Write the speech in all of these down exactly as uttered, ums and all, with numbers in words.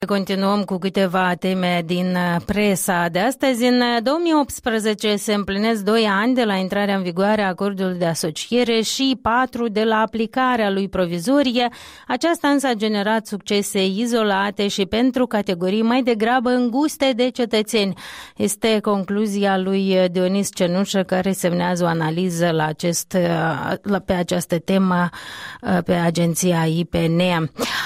Continuăm cu câteva teme din presa de astăzi. În două mii optsprezece se împlinesc doi ani de la intrarea în vigoare a acordului de asociere și patru de la aplicarea lui provizorie. Aceasta însă a generat succese izolate și pentru categorii mai degrabă înguste de cetățeni. Este concluzia lui Dionis Cenușă, care semnează o analiză la acest, la, pe această temă pe agenția I P N.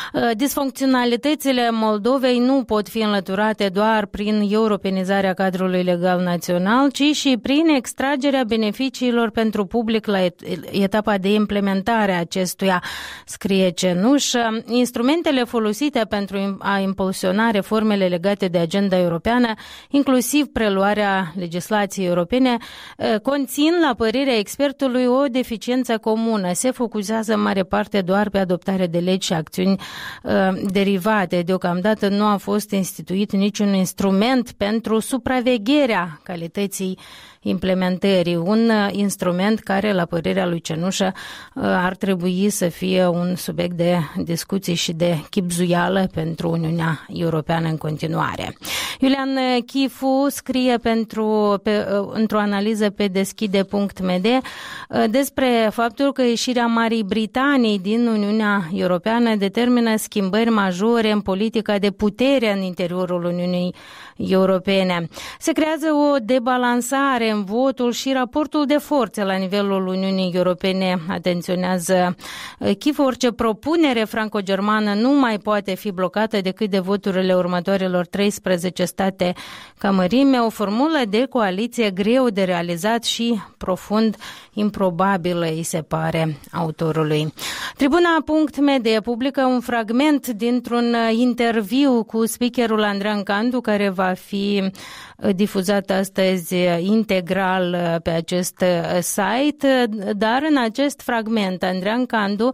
Disfuncționalitățile Moldovei nu pot fi înlăturate doar prin europenizarea cadrului legal național, ci și prin extragerea beneficiilor pentru public la etapa de implementare a acestuia, scrie Cenușă. Instrumentele folosite pentru a impulsiona reformele legate de agenda europeană, inclusiv preluarea legislației europene, conțin, la părerea expertului, o deficiență comună. Se focusează în mare parte doar pe adoptarea de legi și acțiuni uh, derivate. Deocamdată nu a fost instituit niciun instrument pentru supravegherea calității implementării, un instrument care, la părerea lui Cenușă, ar trebui să fie un subiect de discuții și de chibzuială pentru Uniunea Europeană în continuare. Iulian Chifu scrie pentru, pe, într-o analiză pe deschide punct m d despre faptul că ieșirea Marii Britanii din Uniunea Europeană determină schimbări majore în politica de putere în interiorul Uniunii Europene. Se creează o debalansare în votul și raportul de forțe la nivelul Uniunii Europene, atenționează Chifu. Orice propunere franco-germană nu mai poate fi blocată decât de voturile următoarelor treisprezece state ca mărime, o formulă de coaliție greu de realizat și profund improbabilă, îi se pare autorului. Tribuna punct m d publică un fragment dintr-un interviu cu speakerul Andrean Candu, care va fi difuzat astăzi integral pe acest site, dar în acest fragment Andrean Candu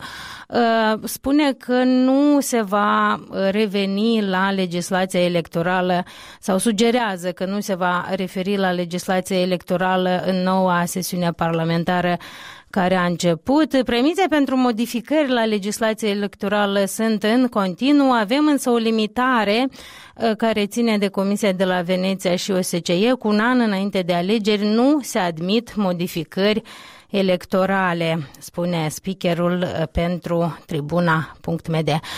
spune că nu se va reveni la legislația electorală sau sugerează că nu se va referi la legislația electorală în noua sesiune parlamentară care a început. Premise pentru modificări la legislația electorală sunt în continuu. Avem însă o limitare care ține de Comisia de la Veneția și O S C E. Cu un an înainte de alegeri nu se admit modificări electorale, spune speakerul pentru tribuna punct m d.